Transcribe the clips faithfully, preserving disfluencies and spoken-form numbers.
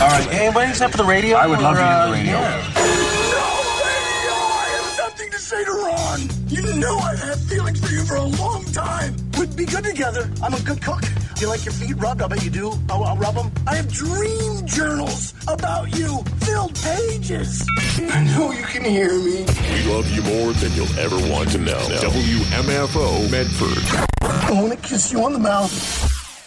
All right, anybody except for the radio? I would love or, to hear the uh, radio. Yeah. I have something to say to Ron. You know I've had feelings for you for a long time. We'd be good together. I'm a good cook. Do you like your feet rubbed? I bet you do. I'll, I'll rub them. I have dream journals about you. Filled pages. I know you can hear me. We love you more than you'll ever want to know. W M F O Medford. I want to kiss you on the mouth.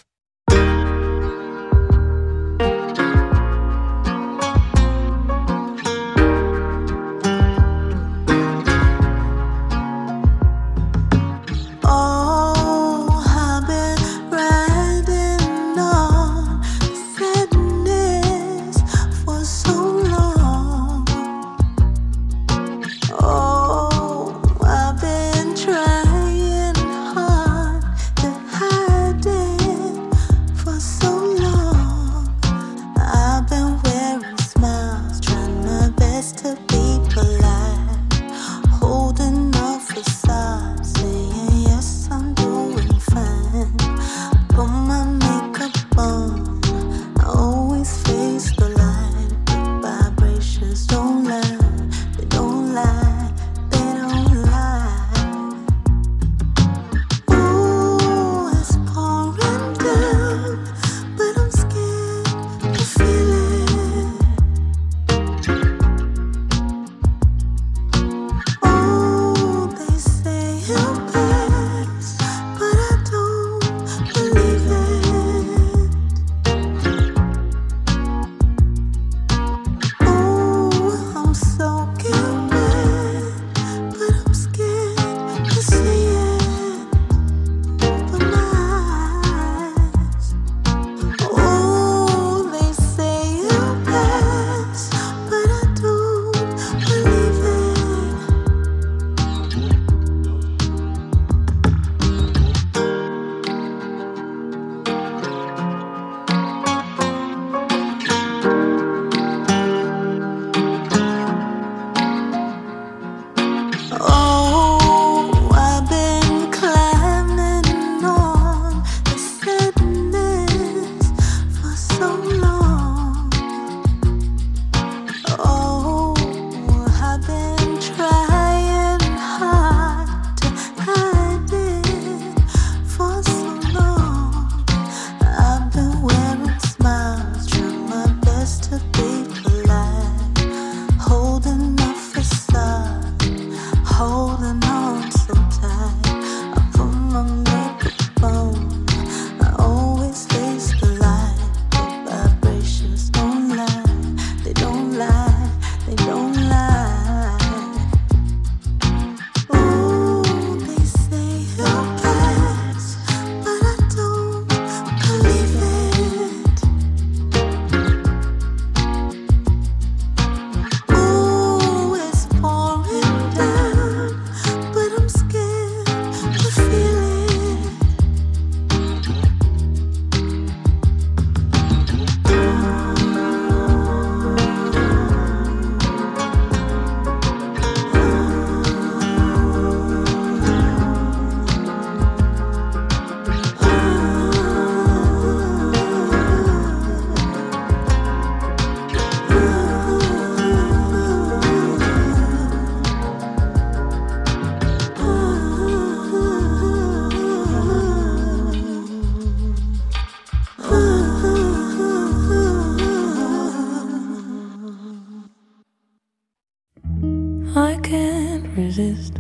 I can't resist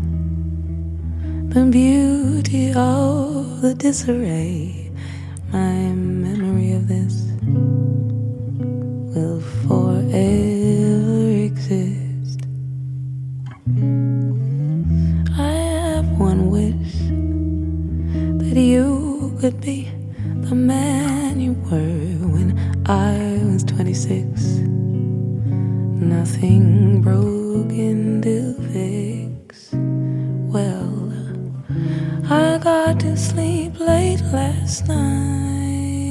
the beauty of the disarray. My memory of this will forever exist. I have one wish, that you could be the man you were when I was twenty-six. Nothing broken to fix. Well, I got to sleep late last night.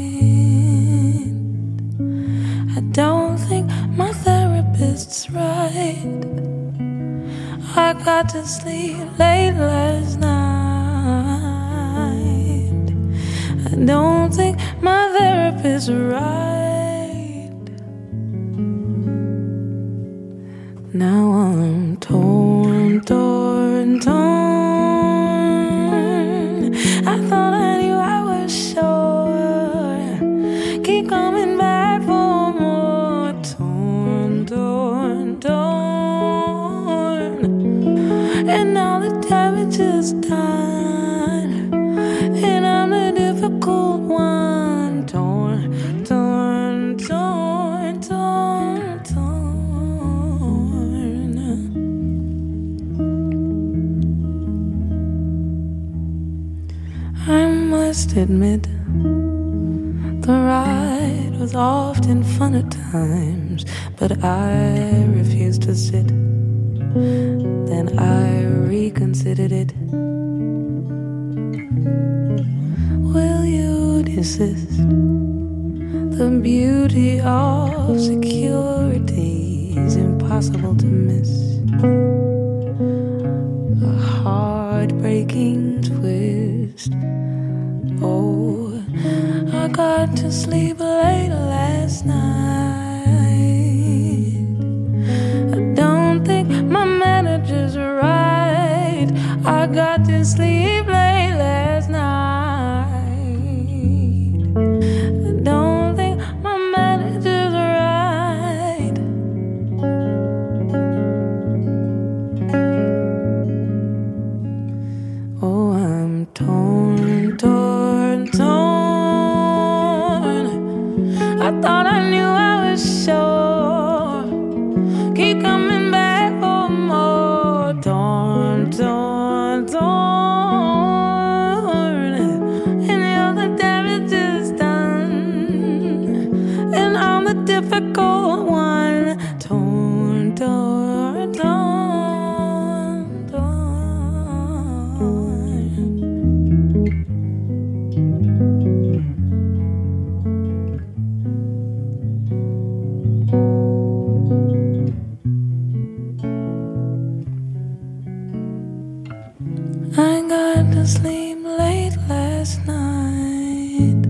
I don't think my therapist's right. I got to sleep late last night. I don't think my therapist's right. torn, torn, torn. I thought I knew I was sure. Keep coming back for more. Torn, torn, torn. And all the damage is done, and I'm the difficult one. Torn, torn, torn, torn, torn. I must admit, the ride was often fun at times, but I refused to sit. Then I reconsidered it. Will you desist? The beauty of security is impossible to miss. A heartbreaking twist. Oh, I got to sleep late last night. I don't think my manager's right. I got to sleep late last night. I don't think my manager's right. Oh, I'm torn, torn, torn. I thought I knew I was sure. Keep coming back for more. Torn, torn, torn. And all the damage is done, and I'm the difficult one. Torn, torn, torn, torn. I got to sleep late last night.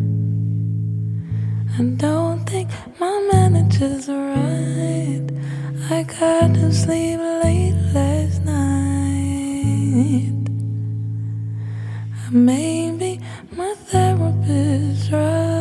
I don't think my manager's right. I got to sleep late last night. Maybe my therapist's right.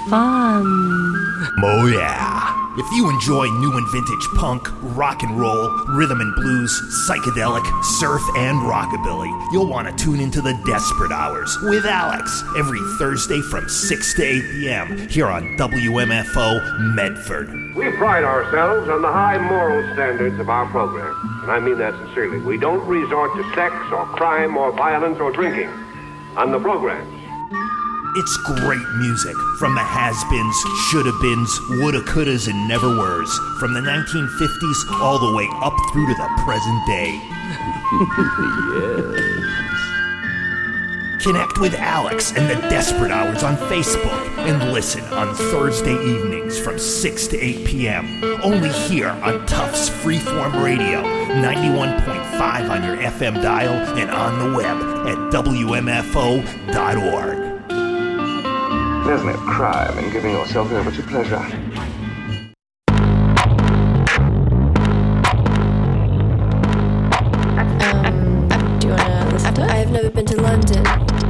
fun. Oh yeah. If you enjoy new and vintage punk, rock and roll, rhythm and blues, psychedelic, surf, and rockabilly, you'll want to tune into the Desperate Hours with Alex every Thursday from six to eight p.m. here on W M F O Medford. We pride ourselves on the high moral standards of our program, and I mean that sincerely. We don't resort to sex or crime or violence or drinking on the programs. It's great music from the has-beens, shoulda-beens, woulda-couldas, and never-weres, from the nineteen fifties all the way up through to the present day. Yes. Connect with Alex and the Desperate Hours on Facebook and listen on Thursday evenings from six to eight p.m. only here on Tufts Freeform Radio, ninety-one point five on your F M dial and on the web at W M F O dot org. There's no crime in giving yourself over to pleasure. Um, do you wanna listen to it? I have never been to London.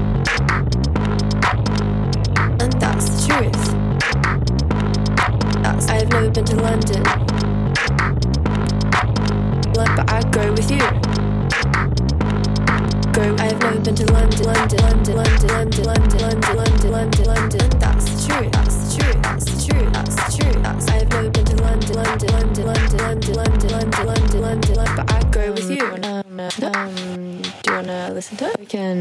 And that's the truth. That's, I have never been to London. But I'd go with you. Go. I have never been to London, London, London, London, London, London, London, London, London, London. That's the truth. That's the truth. That's the truth. That's the truth. That's. I have never been to London, London, London, London, London, London, London, London, London, London. But I'd go with you. Um, um, do you wanna listen to it? We can.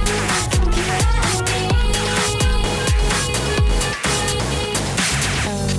Um,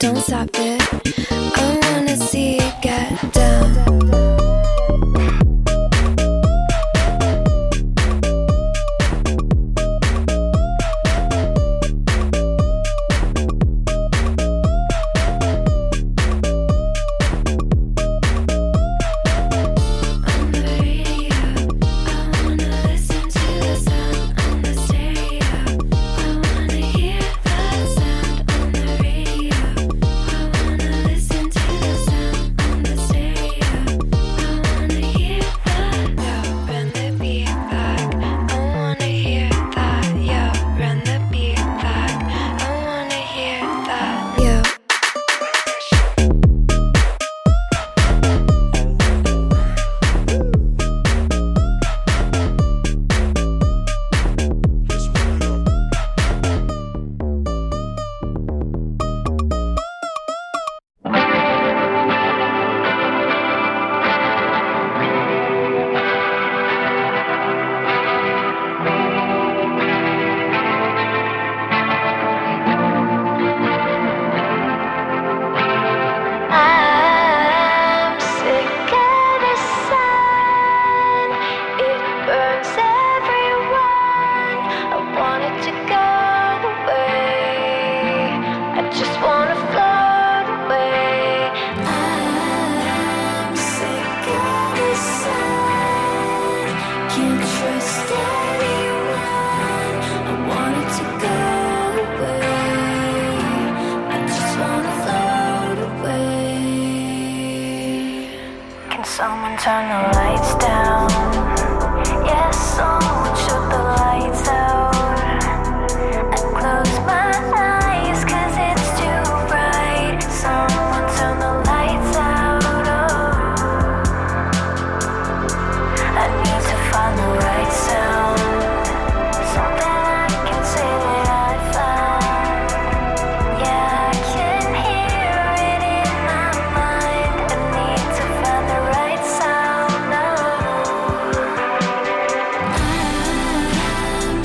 don't stop it. I wanna see you get down. Someone turn the lights down. Yes, someone shut the lights out. I close my eyes cause it's too bright. Someone turn the lights out. Oh, I need to find the right sound. Something I can say that I found. Yeah, I can hear it in my mind. I need to find the right sound now. I'm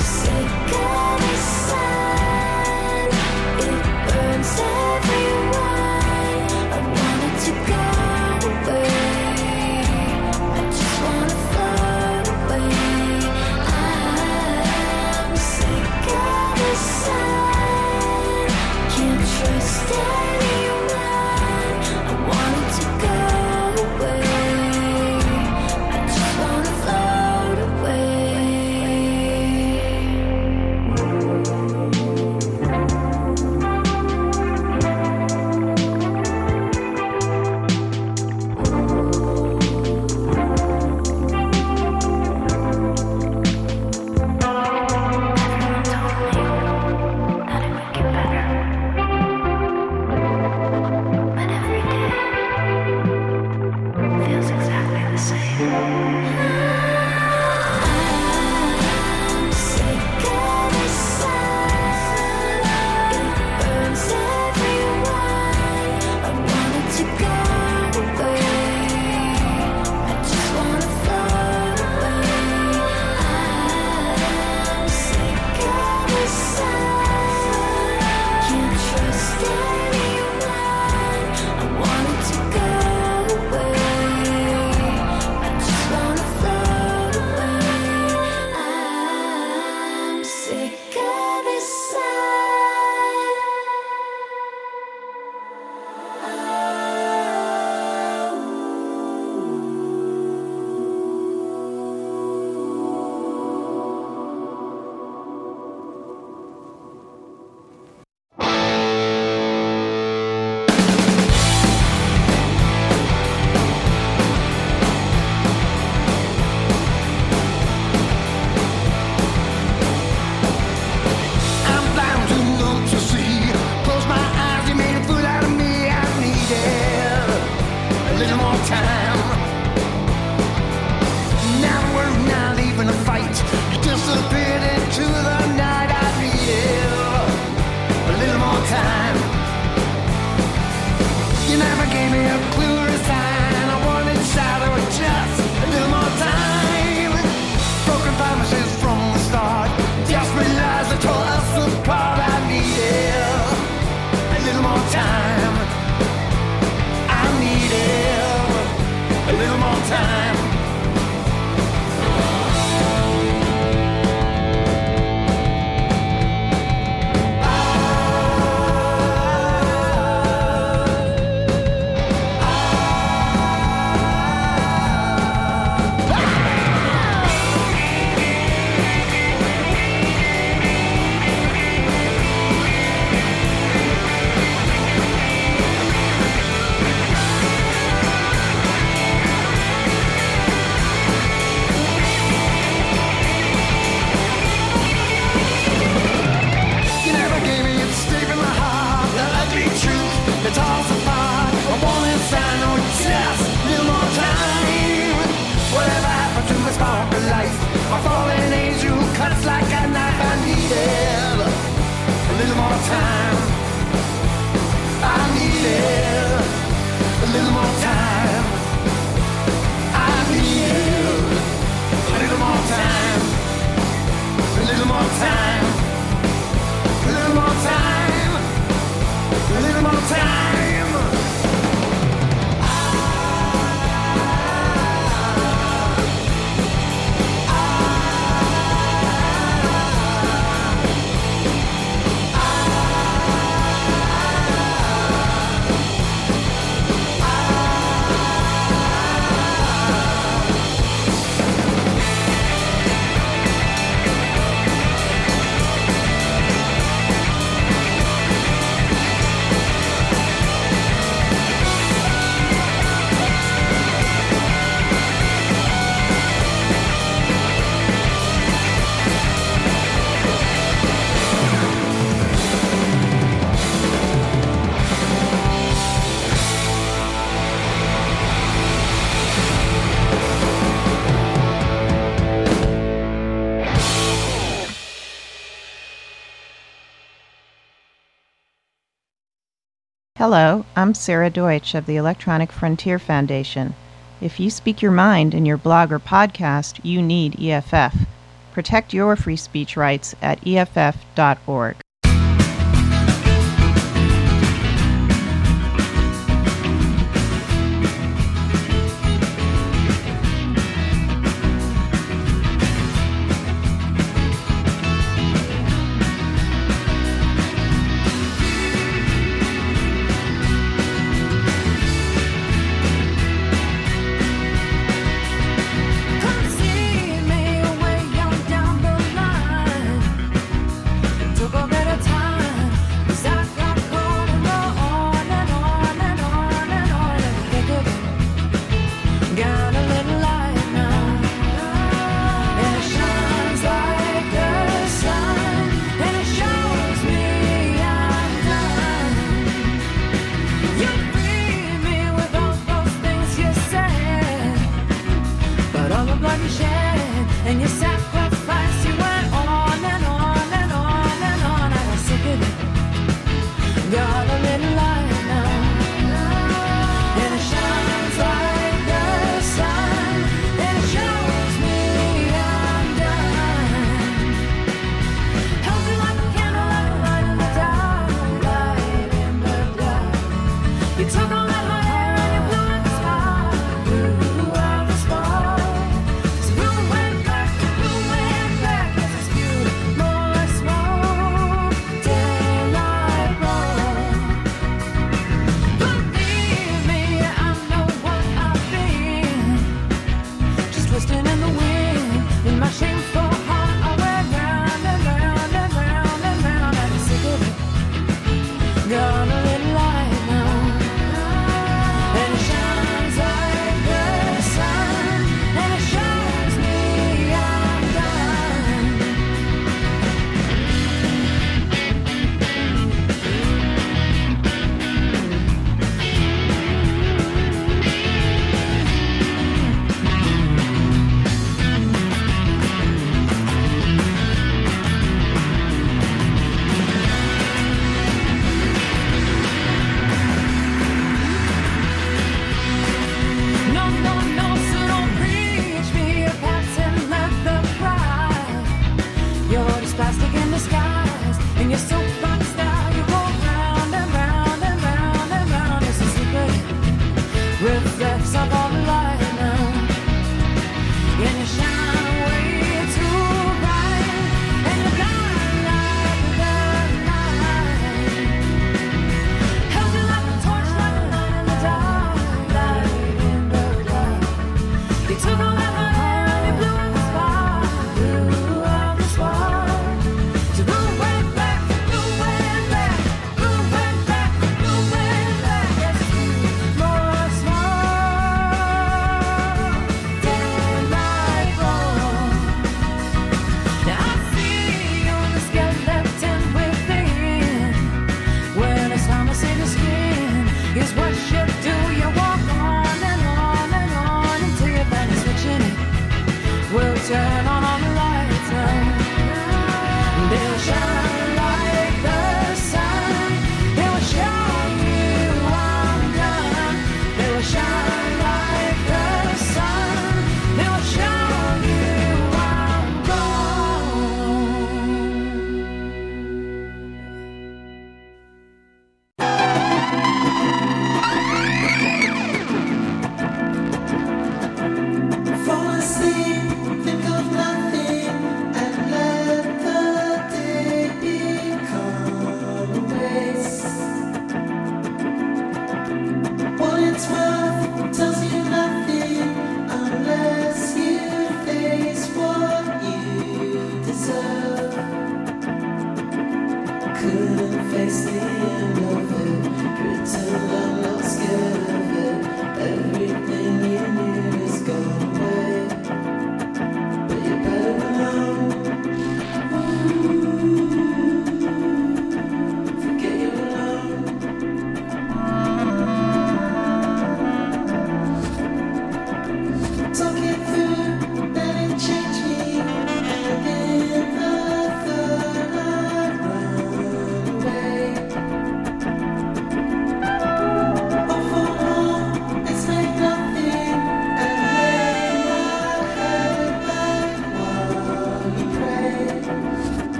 Hello, I'm Sarah Deutsch of the Electronic Frontier Foundation. If you speak your mind in your blog or podcast, you need E F F. Protect your free speech rights at E F F dot org.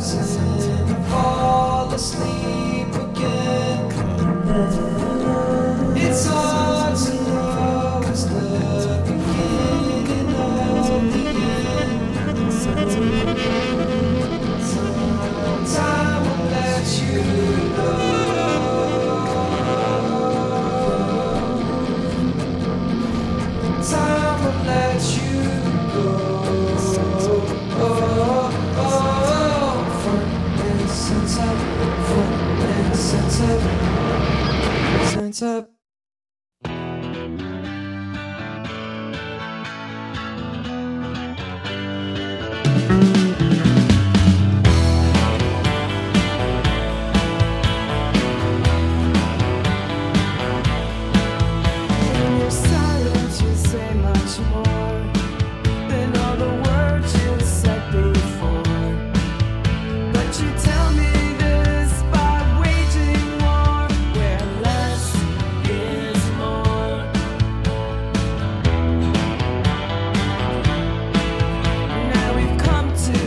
Now we've come to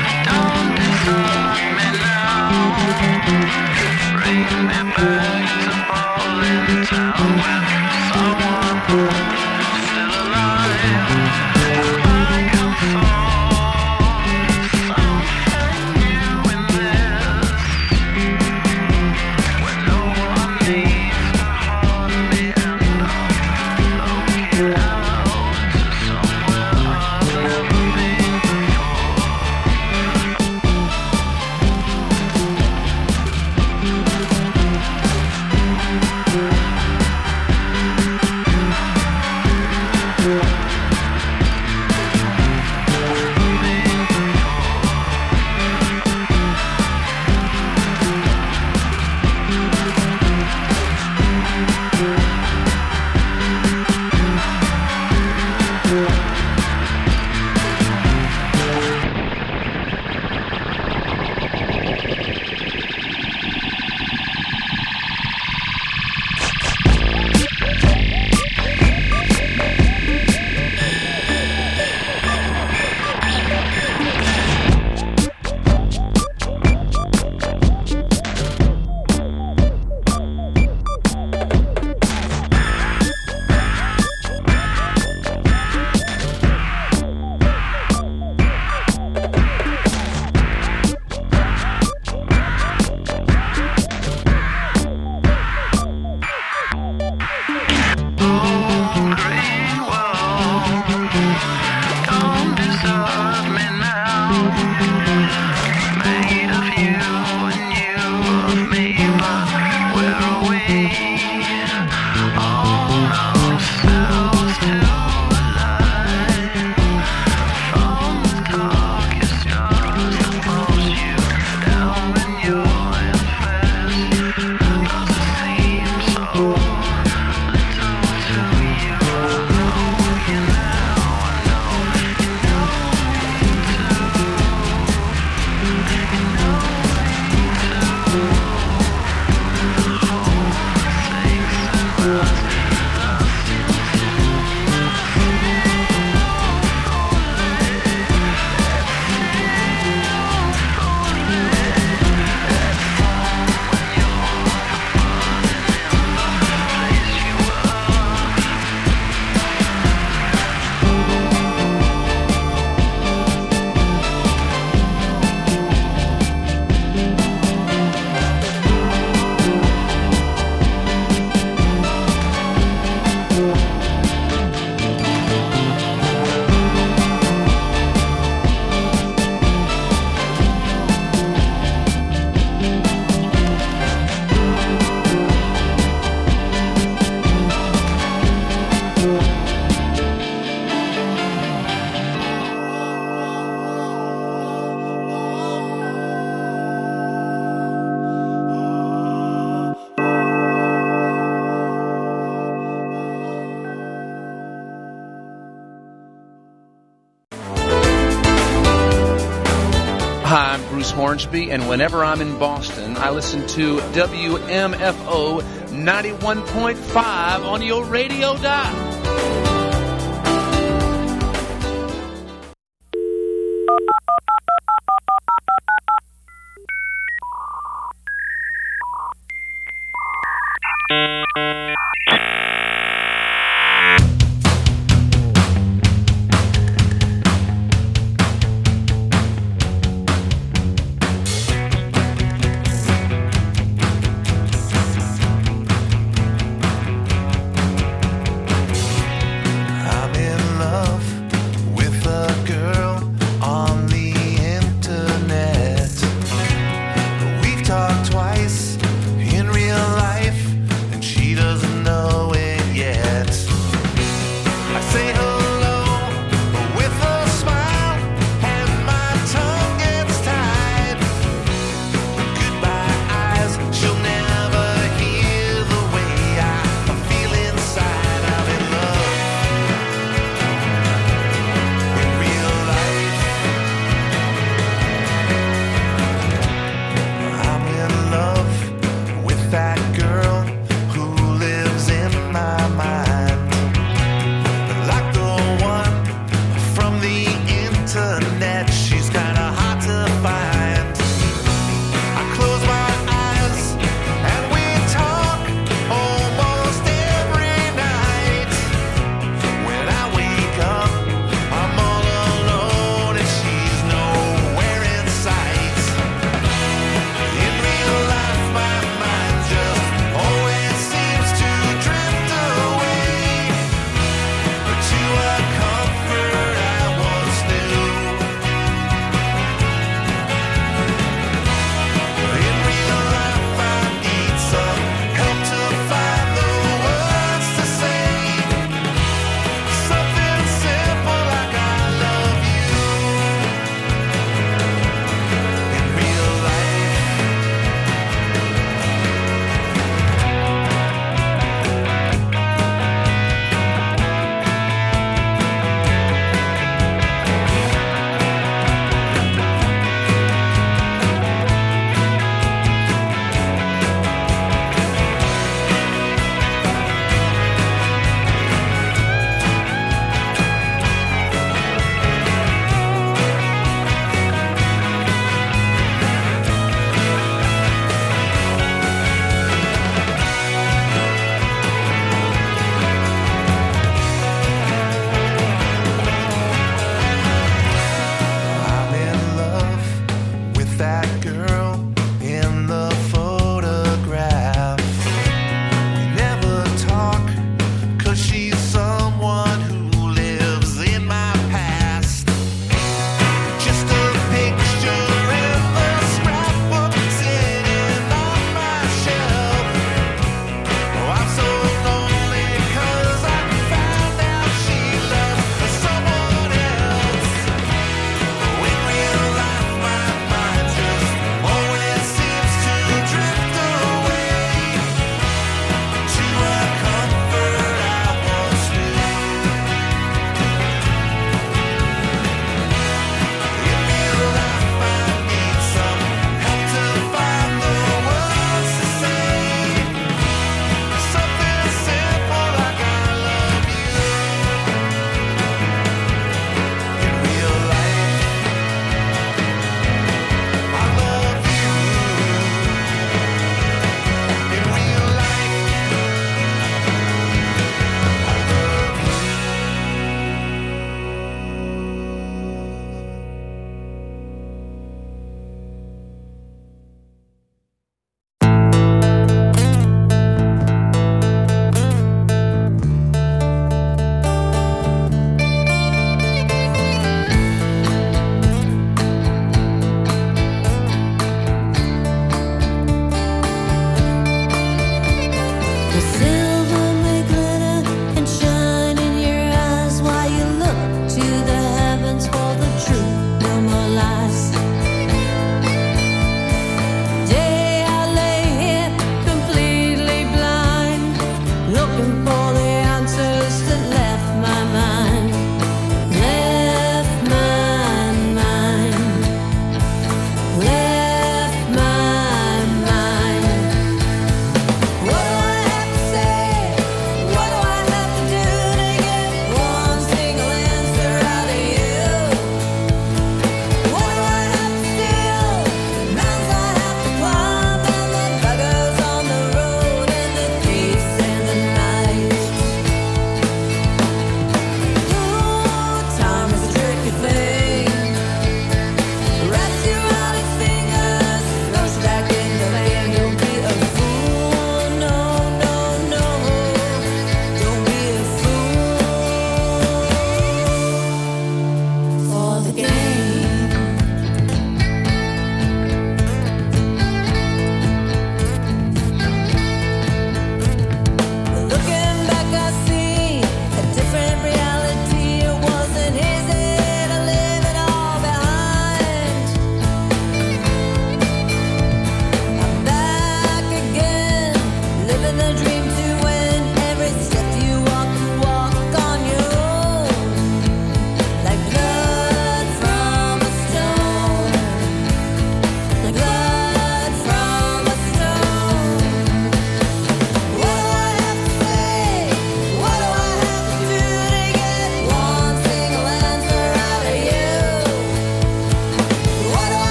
Hi, I'm Bruce Hornsby, and whenever I'm in Boston, I listen to W M F O ninety-one point five on your radio dial.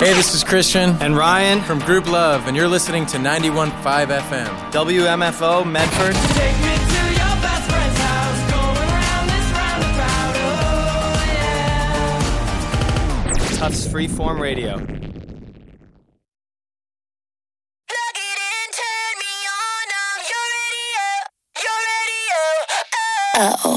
Hey, this is Christian and Ryan from Group Love, and you're listening to ninety-one point five F M. W M F O Medford. Take me to your best friend's house, going around this roundabout, oh yeah. Tufts Freeform Radio. Plug it in, turn me on, I'm your radio, your radio, oh. Uh-oh.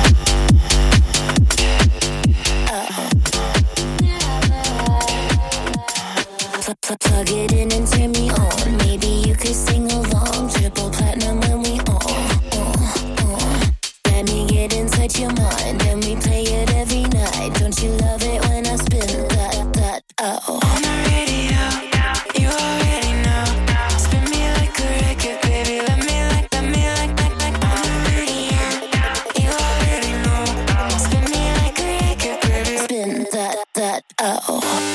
Plug it in and turn me on. Maybe you could sing along. Triple platinum when we on. on, on. Let me get inside your mind and we play it every night. Don't you love it when I spin that, that, uh-oh. On the radio, you already know. Spin me like a record, baby. Let me like, let me like, like, like. On the radio, you already know. Spin me like a record, baby. Spin that, that, uh-oh.